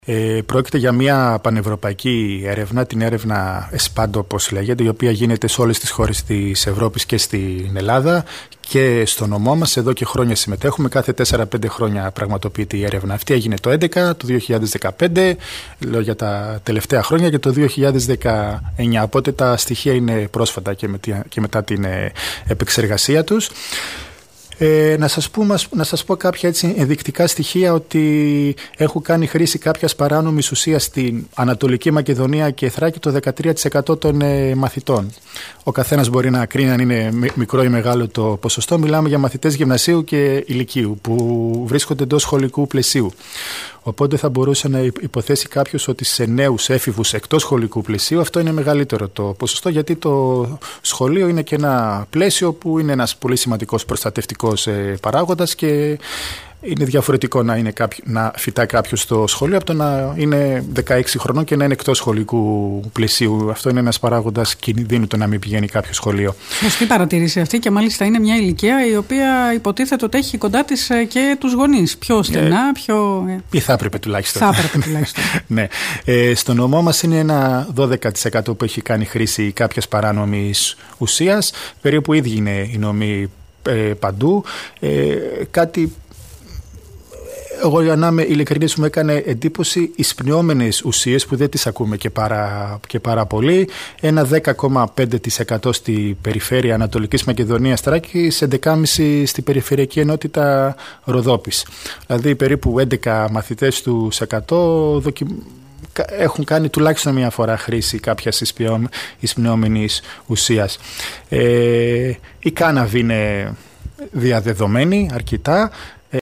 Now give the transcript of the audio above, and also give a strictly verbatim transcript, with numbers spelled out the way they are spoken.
Ε, πρόκειται για μια πανευρωπαϊκή έρευνα, την έρευνα ΕΣΠΑΝΤ όπως λέγεται, η οποία γίνεται σε όλες τις χώρες της Ευρώπης και στην Ελλάδα και στο νομό μας. Εδώ και χρόνια συμμετέχουμε, κάθε τέσσερα πέντε χρόνια πραγματοποιείται η έρευνα αυτή. Έγινε το έντεκα, το δύο χιλιάδες δεκαπέντε, λέω για τα τελευταία χρόνια, και το δύο χιλιάδες δεκαεννιά, οπότε τα στοιχεία είναι πρόσφατα και, με, και μετά την επεξεργασία τους. Ε, να, σας πω, να σας πω κάποια έτσι ενδεικτικά στοιχεία ότι έχουν κάνει χρήση κάποιας παράνομης ουσίας στην Ανατολική Μακεδονία και Θράκη το δεκατρία τοις εκατό των ε, μαθητών. Ο καθένας μπορεί να κρίνει αν είναι μικρό ή μεγάλο το ποσοστό. Μιλάμε για μαθητές γυμνασίου και ηλικίου που βρίσκονται εντός σχολικού πλαισίου. Οπότε θα μπορούσε να υποθέσει κάποιος ότι σε νέους έφηβους εκτός σχολικού πλαισίου αυτό είναι μεγαλύτερο το ποσοστό, γιατί το σχολείο είναι και ένα πλαίσιο που είναι ένας πολύ σημαντικός προστατευτικός παράγοντας και είναι διαφορετικό να, είναι κάποιο, να φυτά κάποιος στο σχολείο από το να είναι δεκαέξι χρονών και να είναι εκτός σχολικού πλαισίου. Αυτό είναι ένας παράγοντας κινδύνου, το να μην πηγαίνει κάποιο σχολείο. Σωστή παρατήρηση αυτή, και μάλιστα είναι μια ηλικία η οποία υποτίθεται ότι έχει κοντά της και τους γονείς. Πιο στενά, πιο. Ή θα έπρεπε τουλάχιστον. Θα έπρεπε τουλάχιστον. Ναι. Ε, στο νομό μας είναι ένα δώδεκα τοις εκατό που έχει κάνει χρήση κάποιας παράνομης ουσίας. Περίπου ίδιοι είναι οι νόμοι ε, παντού. Ε, κάτι. Εγώ, για να είμαι ειλικρινής, μου έκανε εντύπωση οι σπνιόμενες ουσίες που δεν τις ακούμε και πάρα, και πάρα πολύ. Ένα δέκα κόμμα πέντε τοις εκατό στη περιφέρεια Ανατολικής Μακεδονίας Θράκης, έντεκα κόμμα πέντε τοις εκατό στη περιφερειακή ενότητα Ροδόπης. Δηλαδή περίπου έντεκα μαθητές του εκατό δοκι... έχουν κάνει τουλάχιστον μία φορά χρήση κάποιας εισπνιόμενης ουσίας. Ε, η κάναβη είναι διαδεδομένη αρκετά.